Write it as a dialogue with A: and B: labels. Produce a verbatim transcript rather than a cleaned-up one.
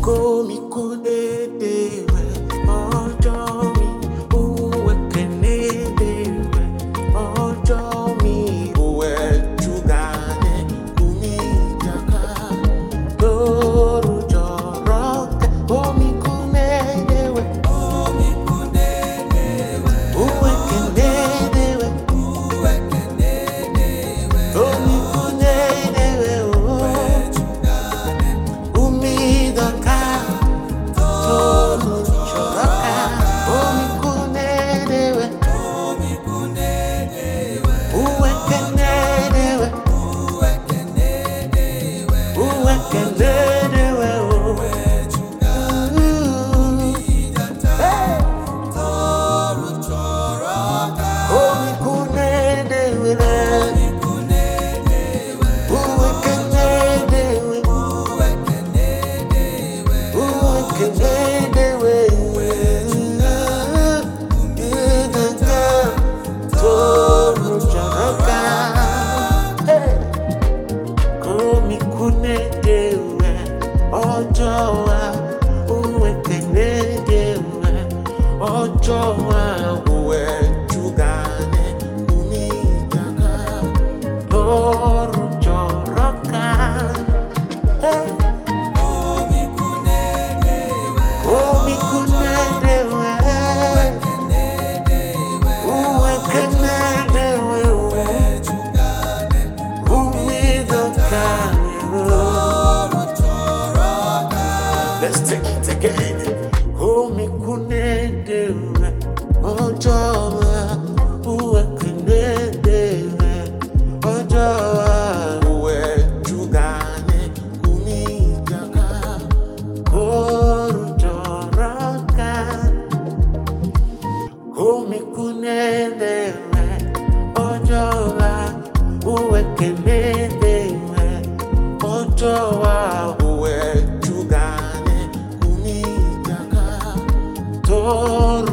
A: Komi kudedewe ọjọ́ mi, uwe kenedewe ọjọ́ mi, uwe jugane umijaka doru joroke. Komi kudedewe,
B: Omi kunenewe,
A: uwe kenedewe,
B: uwe kenenewe,
A: komi kudedewe
B: ejugane,
A: umidaka
B: toru
A: joroka. Komi kudedewe,
B: Omi kunenewe,
A: uwe kenedewe,
B: uwe kenenewe,
A: uwe kenedewe
B: ejugane, idata, toru choroka.
A: komi kudedewe,
B: Omi kunenewe,
A: uwe kenedewe,
B: uwe kenenewe,
A: uwe kenedewe idaka toru joroka. Komi kudedewe ọjọ́ wa, uwe kenedewe ọjọ́ wa, uwe jugane umidaka toru joroka. Hey.
B: Omi kunenewe,
A: Komi kudedewe,
B: kenenewe,
A: uwe kenedewe
B: ejugane,
A: umidaka.
B: toru choroka.
A: Let's take it again. Komi kudedewe ọjọ́ wa, uwe kenedewe ọjọ́ wa, uwe jugane umidaka toru joroka. Komi kudedewe ọjọ́ wa, uwe kenedewe ọjọ́ wa, uwe jugane umidaka toru